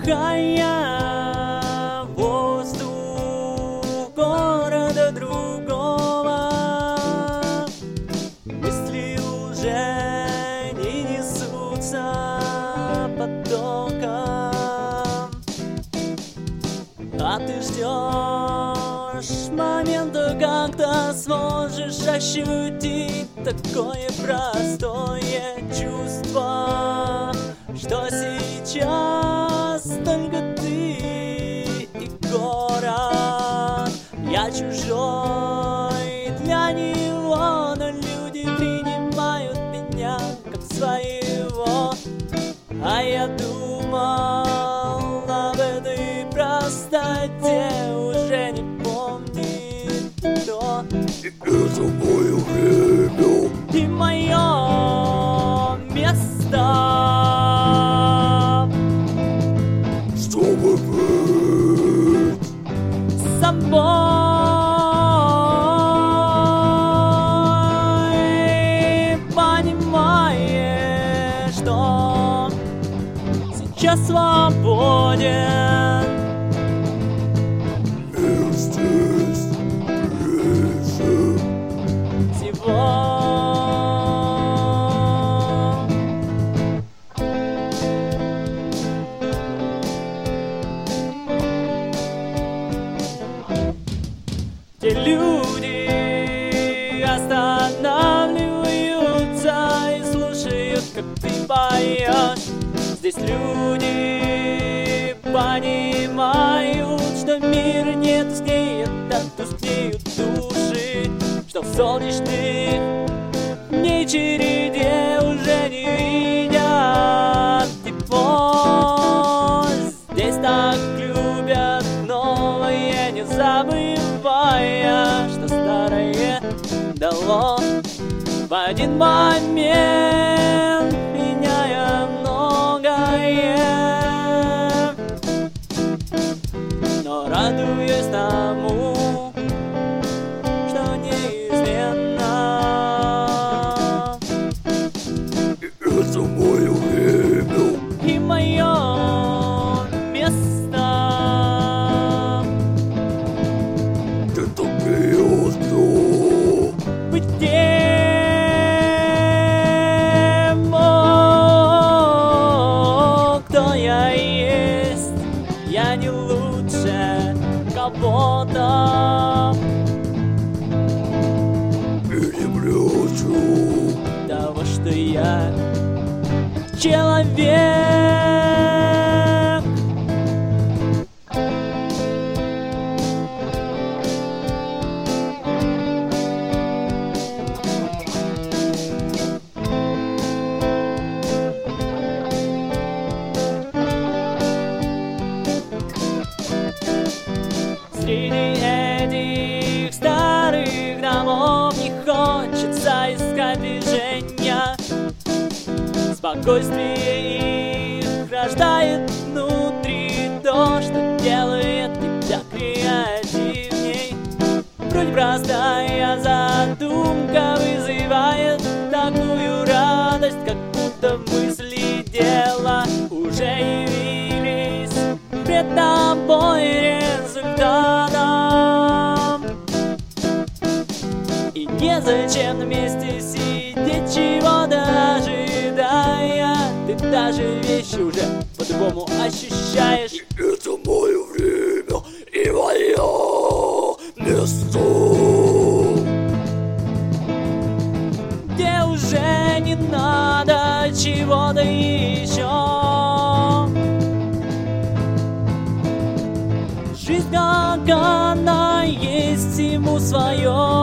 вдыхая воздух города другого. Мысли уже не несутся потоком, а ты ждешь момента, когда сможешь ощутить такое простое чувство, что сейчас только ты и город. Я чужой для него, но люди принимают меня как своего. А я думал об этой простоте, уже не помнит кто. И это мое время, И мое место, чтобы быть собой. Понимаешь, что сейчас свободен. и здесь, ближе. Всего. Где люди останавливаются и слушают, как ты поешь. Здесь люди понимают, что мир не тускнеет, а тускнеют души, что в солнечных дней череде уже не видят тепло. Здесь так любят новое, не забывая, что старое дало в один момент, меняя многое. Но радуюсь тому, что неизменно. И это мое время, И мое место, ты так приятно. быть тем, кто я есть. Я не лучше кого-то, И не прячу того, что я человек. Среди этих старых домов не хочется искать движения. Спокойствие их рождает внутри то, что делает тебя креативней. Вроде простая задумка вызывает такую радость, как будто мысли дела уже явились пред тобой результатом. И незачем на месте сидеть, чего-то ожидая. Ты даже вещи уже по-другому ощущаешь. И это мое время, и мое место, Где уже не надо чего-то еще. Жизнь как она есть, всему свое